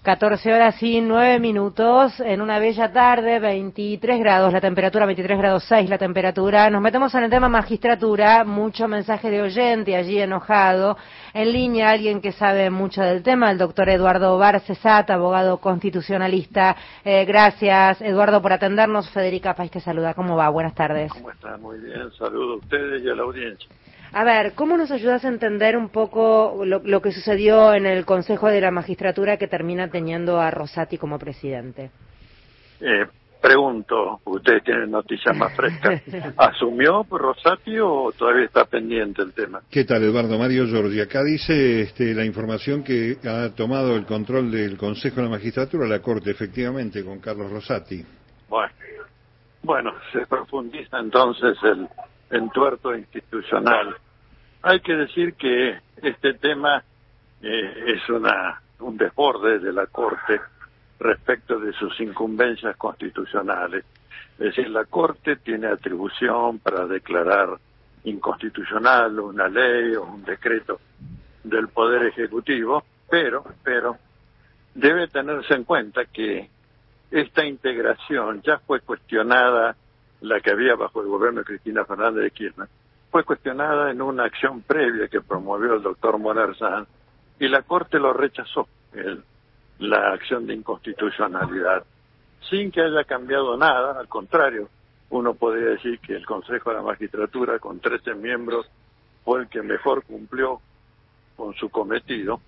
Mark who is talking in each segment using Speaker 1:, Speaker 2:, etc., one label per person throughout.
Speaker 1: 14 horas y 9 minutos, en una bella tarde, 23 grados, la temperatura 23 grados 6, la temperatura. Nos metemos en el tema magistratura, mucho mensaje de oyente allí enojado. En línea alguien que sabe mucho del tema, el doctor Eduardo Barcesat, abogado constitucionalista. Gracias, Eduardo, por atendernos. Federica País te saluda. ¿Cómo va? Buenas tardes.
Speaker 2: ¿Cómo está? Muy bien. Saludo a ustedes y a la audiencia.
Speaker 1: A ver, ¿cómo nos ayudas a entender un poco lo que sucedió en el Consejo de la Magistratura que termina teniendo a Rosati como presidente?
Speaker 2: Pregunto, ustedes tienen noticias más frescas. ¿Asumió Rosati o todavía está pendiente el tema?
Speaker 3: ¿Qué tal, Eduardo? Mario Giorgi. Acá dice la información que ha tomado el control del Consejo de la Magistratura la Corte, efectivamente, con Carlos Rosati.
Speaker 2: Bueno, se profundiza entonces el entuerto institucional. Hay que decir que este tema es un desborde de la Corte respecto de sus incumbencias constitucionales. Es decir, la Corte tiene atribución para declarar inconstitucional una ley o un decreto del Poder Ejecutivo, pero debe tenerse en cuenta que esta integración ya fue cuestionada, la que había bajo el gobierno de Cristina Fernández de Kirchner, fue cuestionada en una acción previa que promovió el doctor Moner Sanz, y la Corte lo rechazó, la acción de inconstitucionalidad, sin que haya cambiado nada. Al contrario, uno podría decir que el Consejo de la Magistratura, con 13 miembros, fue el que mejor cumplió con su cometido.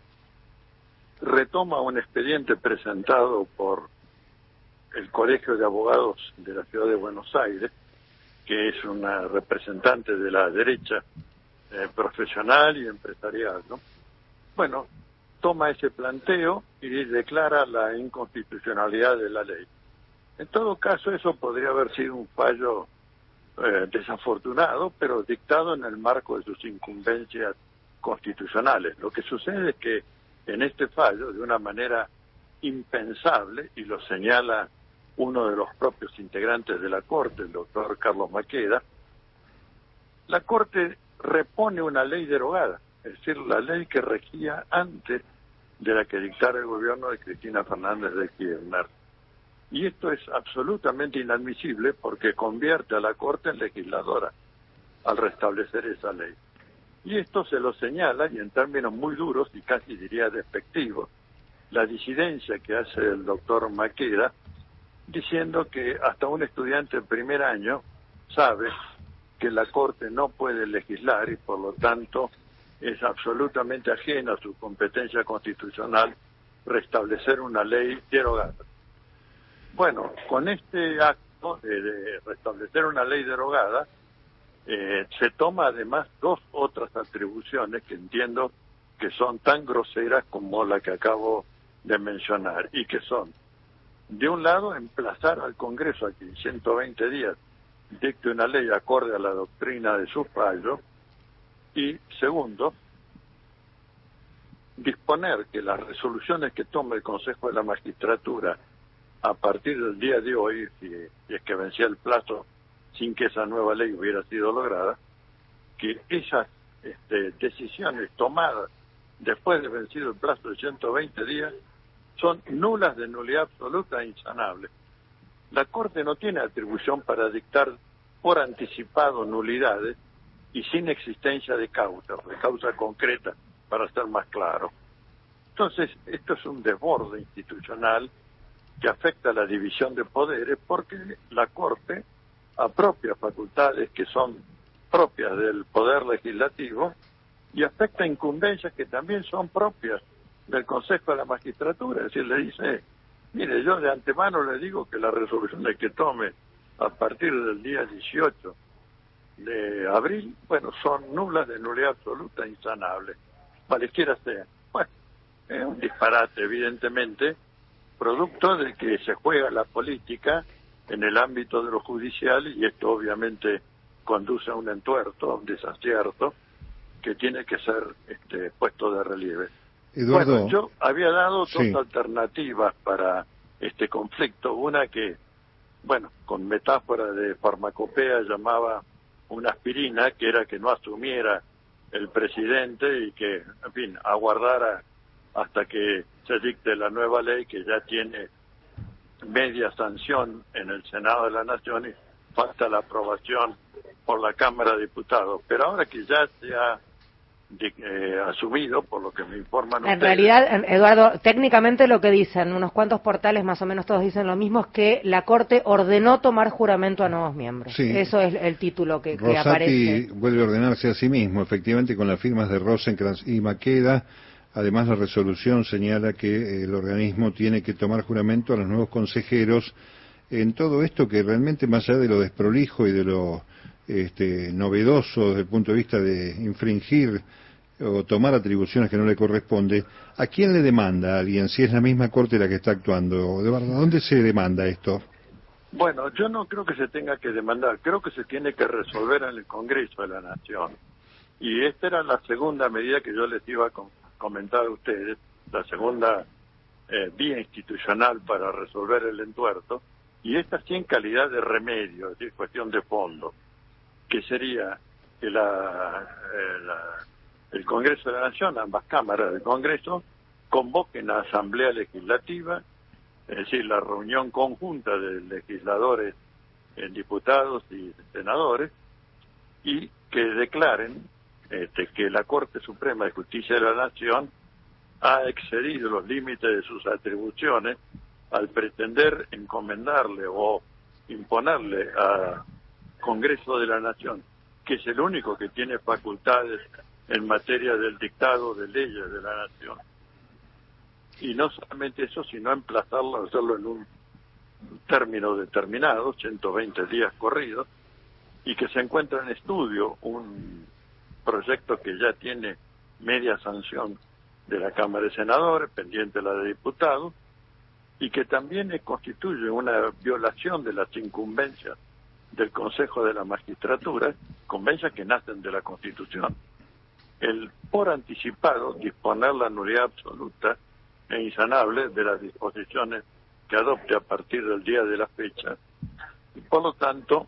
Speaker 2: Retoma un expediente presentado por el Colegio de Abogados de la Ciudad de Buenos Aires, que es una representante de la derecha profesional y empresarial, ¿no? Bueno, toma ese planteo y declara la inconstitucionalidad de la ley. En todo caso, eso podría haber sido un fallo desafortunado, pero dictado en el marco de sus incumbencias constitucionales. Lo que sucede es que en este fallo, de una manera impensable, y lo señala uno de los propios integrantes de la Corte, el doctor Carlos Maqueda, la Corte repone una ley derogada, es decir, la ley que regía antes de la que dictara el gobierno de Cristina Fernández de Kirchner. Y esto es absolutamente inadmisible porque convierte a la Corte en legisladora al restablecer esa ley. Y esto se lo señala, y en términos muy duros y casi diría despectivos, la disidencia que hace el doctor Maqueda, diciendo que hasta un estudiante de primer año sabe que la Corte no puede legislar y por lo tanto es absolutamente ajena a su competencia constitucional restablecer una ley derogada. Bueno, con este acto de restablecer una ley derogada, se toma además dos otras atribuciones que entiendo que son tan groseras como la que acabo de mencionar, y que son, de un lado, emplazar al Congreso a que en 120 días dicte una ley acorde a la doctrina de su fallo, y segundo, disponer que las resoluciones que tome el Consejo de la Magistratura a partir del día de hoy, si es que vencía el plazo sin que esa nueva ley hubiera sido lograda, que esas decisiones tomadas después de vencido el plazo de 120 días son nulas, de nulidad absoluta e insanables. La Corte no tiene atribución para dictar por anticipado nulidades y sin existencia de causa concreta, para ser más claro. Entonces, esto es un desborde institucional que afecta a la división de poderes, porque la Corte apropia facultades que son propias del Poder Legislativo y afecta incumbencias que también son propias del Consejo de la Magistratura. Es decir, le dice, mire, yo de antemano le digo que las resoluciones que tome a partir del día 18 de abril, bueno, son nulas, de nulidad absoluta e insanable, cualesquiera sean. Bueno, es un disparate, evidentemente, producto de que se juega la política en el ámbito de lo judicial, y esto obviamente conduce a un entuerto, a un desacierto, que tiene que ser puesto de relieve.
Speaker 3: Eduardo.
Speaker 2: Bueno, yo había dado dos alternativas para este conflicto. Una que, bueno, con metáfora de farmacopea llamaba una aspirina, que era que no asumiera el presidente y que, en fin, aguardara hasta que se dicte la nueva ley que ya tiene media sanción en el Senado de la Nación y falta la aprobación por la Cámara de Diputados. Pero ahora que ya se ha asumido, por lo que me informan
Speaker 1: en
Speaker 2: ustedes.
Speaker 1: realidad, Eduardo, técnicamente lo que dicen, unos cuantos portales más o menos todos dicen lo mismo, es que la Corte ordenó tomar juramento a nuevos miembros.
Speaker 3: Sí.
Speaker 1: Eso es el título que
Speaker 3: Rosati
Speaker 1: aparece.
Speaker 3: vuelve a ordenarse a sí mismo, efectivamente, con las firmas de Rosenkrantz y Maqueda. Además, la resolución señala que el organismo tiene que tomar juramento a los nuevos consejeros en todo esto que realmente, más allá de lo desprolijo y de lo novedoso desde el punto de vista de infringir o tomar atribuciones que no le corresponde, ¿a quién le demanda a alguien si es la misma Corte la que está actuando? ¿De verdad, dónde se demanda esto?
Speaker 2: Bueno, yo no creo que se tenga que demandar, creo que se tiene que resolver en el Congreso de la Nación. Y esta era la segunda medida que yo les iba a comentar a ustedes, la segunda vía institucional para resolver el entuerto, y esta sí en calidad de remedio, es decir, cuestión de fondo, que sería que el Congreso de la Nación, ambas cámaras del Congreso, convoquen a Asamblea Legislativa, es decir, la reunión conjunta de legisladores, diputados y senadores, y que declaren que la Corte Suprema de Justicia de la Nación ha excedido los límites de sus atribuciones al pretender encomendarle o imponerle al Congreso de la Nación, que es el único que tiene facultades en materia del dictado de leyes de la Nación. Y no solamente eso, sino emplazarlo, hacerlo en un término determinado, 120 días corridos, y que se encuentra en estudio un proyecto que ya tiene media sanción de la Cámara de Senadores, pendiente la de Diputados, y que también constituye una violación de las incumbencias del Consejo de la Magistratura, convencias que nacen de la Constitución. El por anticipado disponer la nulidad absoluta e insanable de las disposiciones que adopte a partir del día de la fecha, y por lo tanto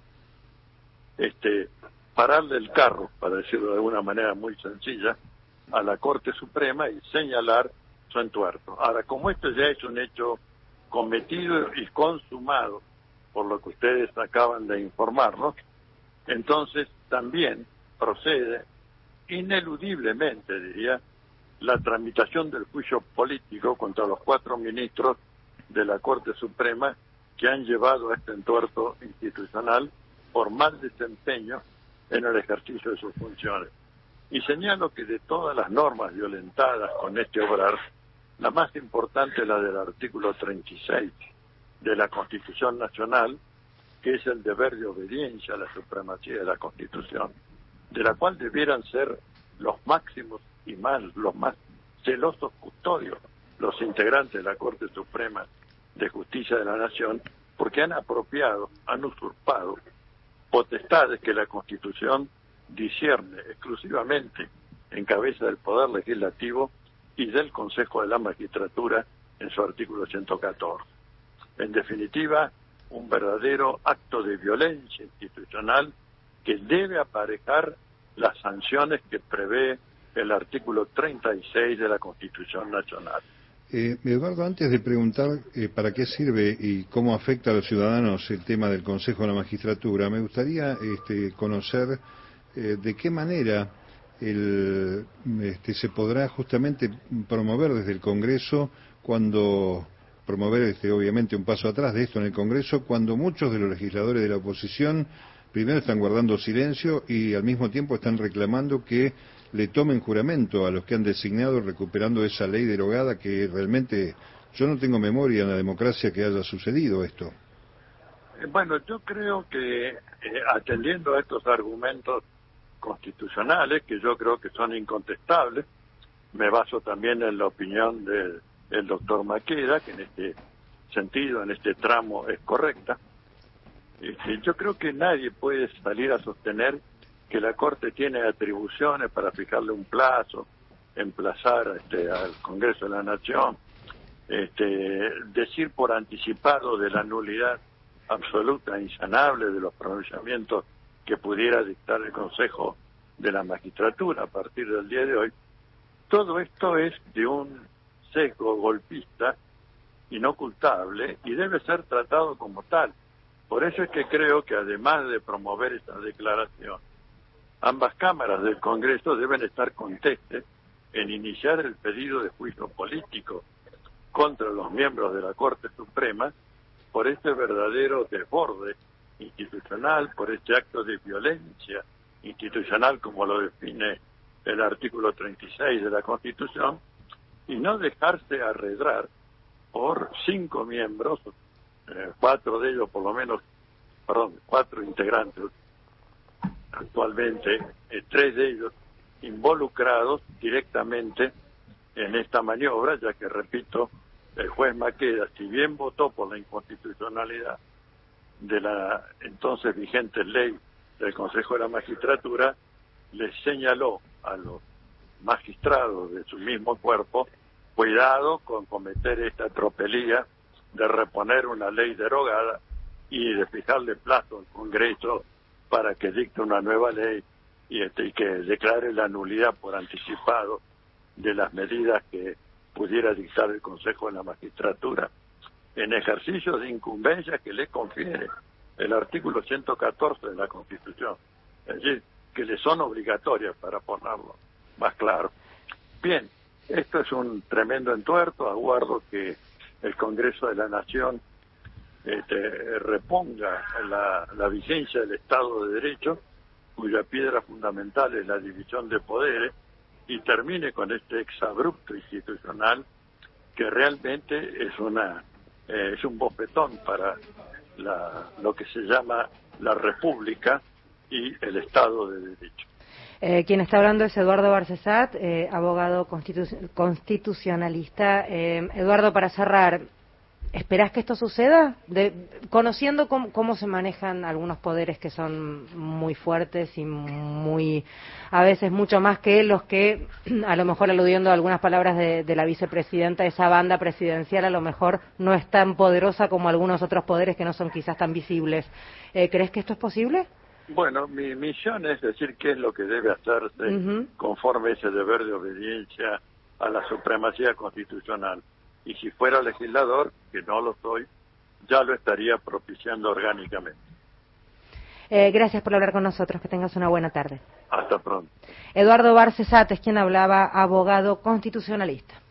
Speaker 2: pararle el carro, para decirlo de alguna manera muy sencilla, a la Corte Suprema y señalar su entuerto. Ahora, como esto ya es un hecho cometido y consumado, por lo que ustedes acaban de informarnos, entonces también procede ineludiblemente, diría, la tramitación del juicio político contra los 4 ministros de la Corte Suprema que han llevado a este entuerto institucional por mal desempeño en el ejercicio de sus funciones. Y señalo que de todas las normas violentadas con este obrar, la más importante es la del artículo 36 de la Constitución Nacional, que es el deber de obediencia a la supremacía de la Constitución, de la cual debieran ser los máximos y los más celosos custodios los integrantes de la Corte Suprema de Justicia de la Nación, porque han apropiado, han usurpado potestades que la Constitución discierne exclusivamente en cabeza del Poder Legislativo y del Consejo de la Magistratura en su artículo 114. En definitiva, un verdadero acto de violencia institucional que debe aparejar las sanciones que prevé el artículo 36 de la Constitución Nacional.
Speaker 3: Eduardo, antes de preguntar para qué sirve y cómo afecta a los ciudadanos el tema del Consejo de la Magistratura, me gustaría conocer de qué manera se podrá justamente promover desde el Congreso promover obviamente un paso atrás de esto en el Congreso, cuando muchos de los legisladores de la oposición primero están guardando silencio y al mismo tiempo están reclamando que le tomen juramento a los que han designado, recuperando esa ley derogada que realmente yo no tengo memoria en la democracia que haya sucedido esto.
Speaker 2: Bueno, yo creo que atendiendo a estos argumentos constitucionales, que yo creo que son incontestables, me baso también en la opinión del doctor Maqueda, que en este sentido, en este tramo, es correcta. Yo creo que nadie puede salir a sostener que la Corte tiene atribuciones para fijarle un plazo, emplazar al Congreso de la Nación, decir por anticipado de la nulidad absoluta e insanable de los pronunciamientos que pudiera dictar el Consejo de la Magistratura a partir del día de hoy, Todo esto es de un sesgo golpista inocultable y debe ser tratado como tal. Por eso es que creo que además de promover esta declaración, ambas cámaras del Congreso deben estar contestes en iniciar el pedido de juicio político contra los miembros de la Corte Suprema por este verdadero desborde institucional, por este acto de violencia institucional como lo define el artículo 36 de la Constitución, y no dejarse arredrar por 5 miembros, 4 de ellos por lo menos, 4 integrantes actualmente, 3 de ellos involucrados directamente en esta maniobra, ya que, repito, el juez Maqueda, si bien votó por la inconstitucionalidad de la entonces vigente ley del Consejo de la Magistratura, le señaló a los magistrados de su mismo cuerpo: cuidado con cometer esta tropelía de reponer una ley derogada y de fijarle plazo al Congreso para que dicte una nueva ley y que declare la nulidad por anticipado de las medidas que pudiera dictar el Consejo de la Magistratura en ejercicio de incumbencia que le confiere el artículo 114 de la Constitución, es decir, que le son obligatorias, para ponerlo más claro. Bien, esto es un tremendo entuerto. Aguardo que el Congreso de la Nación reponga la vigencia del Estado de Derecho, cuya piedra fundamental es la división de poderes, y termine con este exabrupto institucional que realmente es un bofetón para lo que se llama la República y el Estado de Derecho.
Speaker 1: Quien está hablando es Eduardo Barcesat, abogado constitucionalista. Eduardo, para cerrar, ¿esperás que esto suceda? Conociendo cómo se manejan algunos poderes que son muy fuertes y a veces mucho más que los que, a lo mejor aludiendo a algunas palabras de la vicepresidenta, esa banda presidencial a lo mejor no es tan poderosa como algunos otros poderes que no son quizás tan visibles. ¿Crees que esto es posible?
Speaker 2: Bueno, mi misión es decir qué es lo que debe hacerse conforme ese deber de obediencia a la supremacía constitucional. Y si fuera legislador, que no lo soy, ya lo estaría propiciando orgánicamente.
Speaker 1: Gracias por hablar con nosotros. Que tengas una buena tarde.
Speaker 2: Hasta pronto.
Speaker 1: Eduardo Barcesat es quien hablaba, abogado constitucionalista.